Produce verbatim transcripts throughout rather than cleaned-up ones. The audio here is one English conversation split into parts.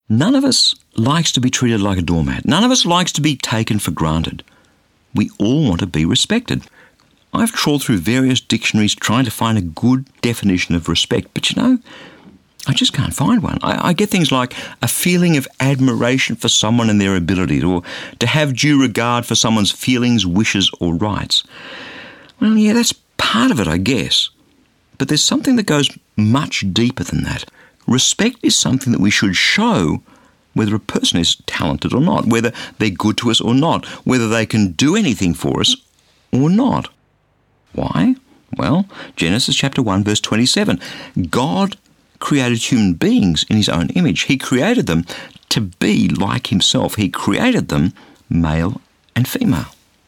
None of us likes to be treated like a doormat. None of us likes to be taken for granted. We all want to be respected. I've trawled through various dictionaries trying to find a good definition of respect, but you know, I just can't find one. I, I get things like a feeling of admiration for someone and their abilities, or to have due regard for someone's feelings, wishes, or rights. Well, yeah, that's part of it, I guess. But there's something that goes much deeper than that. Respect is something that we should show whether a person is talented or not, whether they're good to us or not, whether they can do anything for us or not. Why? Well, Genesis chapter one, verse twenty-seven. God created human beings in his own image. He created them to be like himself. He created them male and female.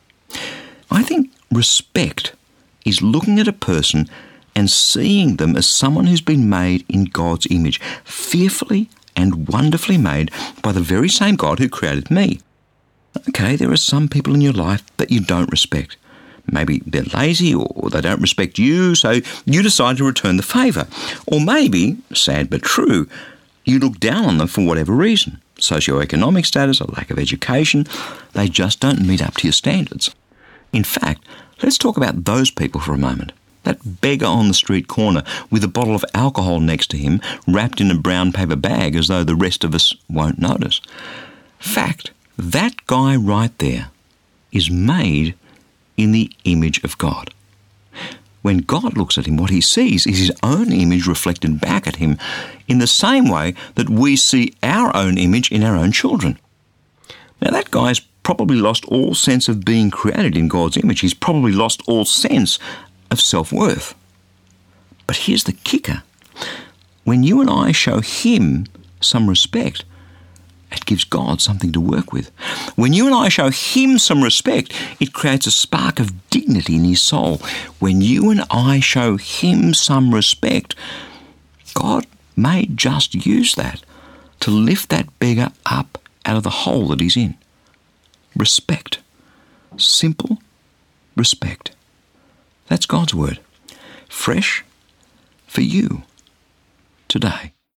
I think respect is looking at a person and seeing them as someone who's been made in God's image, fearfully and wonderfully made by the very same God who created me. Okay, there are some people in your life that you don't respect. Maybe they're lazy or they don't respect you, so you decide to return the favour. Or maybe, sad but true, you look down on them for whatever reason. Socioeconomic status, a lack of education, they just don't meet up to your standards. In fact, let's talk about those people for a moment. That beggar on the street corner with a bottle of alcohol next to him wrapped in a brown paper bag as though the rest of us won't notice. Fact, that guy right there is made in the image of God. When God looks at him, what he sees is his own image reflected back at him in the same way that we see our own image in our own children. Now that guy's probably lost all sense of being created in God's image. He's probably lost all sense of self-worth. But here's the kicker. When you and I show him some respect, it gives God something to work with. When you and I show him some respect, it creates a spark of dignity in his soul. When you and I show him some respect, God may just use that to lift that beggar up out of the hole that he's in. Respect. Simple respect. That's God's word. Fresh for you today.